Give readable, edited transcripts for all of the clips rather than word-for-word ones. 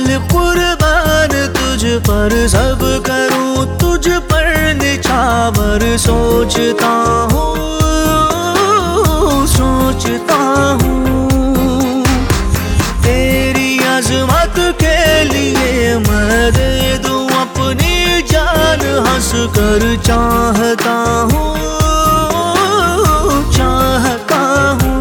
दिल कुर्बान तुझ पर सब करूं, तुझ पर निछावर सोचता हूँ, सोचता हूँ। तेरी अज़मत के लिए मैं दे दूं अपनी जान, हंस कर चाहता हूँ, चाहता हूँ।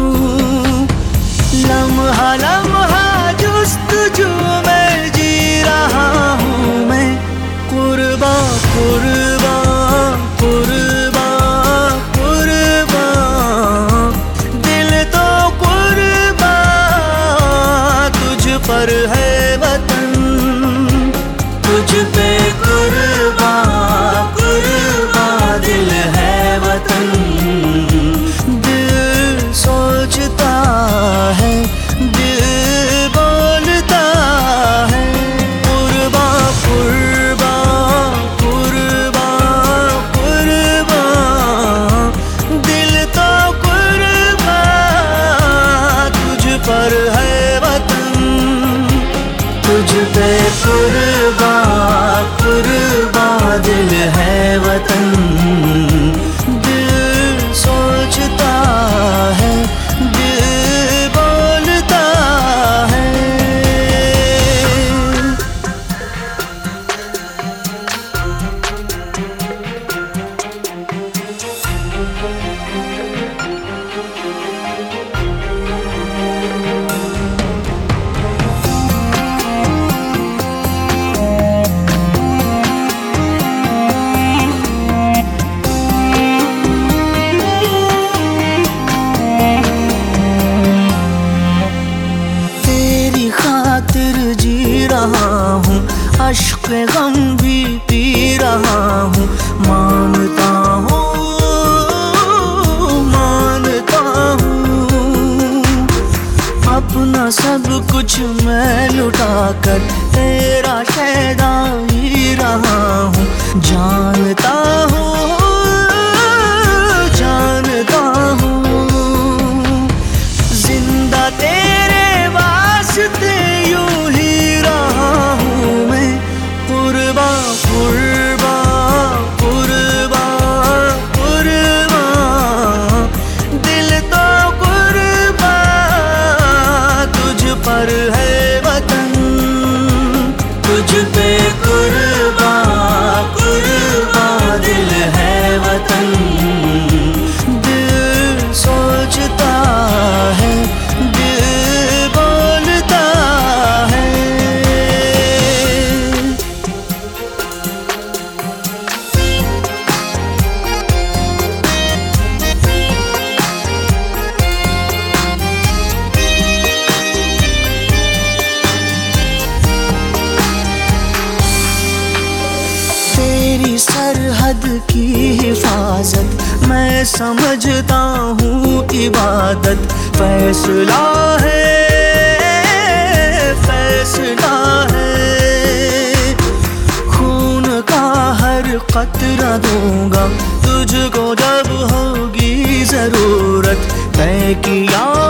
लम्हा लम्हा जुस्तजू में जी रहा हूँ मैं, कुर्बा कुर्बा कुर्बा कुर्बा, दिल तो कुर्बा तुझ पर है वतन, तुझ पे कुर्बा कुर्बा दिल है वतन। दिल सोचता है, दिल बोलता है, कुर्बा कुर्बा कुर्बा कुर्बा, दिल तो कुर्बा तुझ पर है वतन, तुझ पे कुर्बा कुर्बा दिल है वतन। दिल सोचता है, दिल बोलता है। जी रहा हूँ, अश्क गम भी पी रहा हूँ, मानता हूँ, मानता हूँ। अपना सब कुछ मैं लुटा कर तेरा शहदा ही रहा हूँ, जानता हूँ, जानता हूँ। जिंदा तेरे वास्ते यूं ही रहा हूँ मैं, कुर्बा कुर्बा कुर्बा कुर्बा, दिल तो कुर्बा तुझ पर है वतन, तुझ पे कुर्बा कुर्बा दिल है वतन। दिल सोचता है, दिल बोलता है। तेरी सरहद की हिफाजत मैं समझता हूँ इबादत, फैसला है, फैसला है। खून का हर कतरा दूंगा तुझको जब होगी जरूरत, तय किया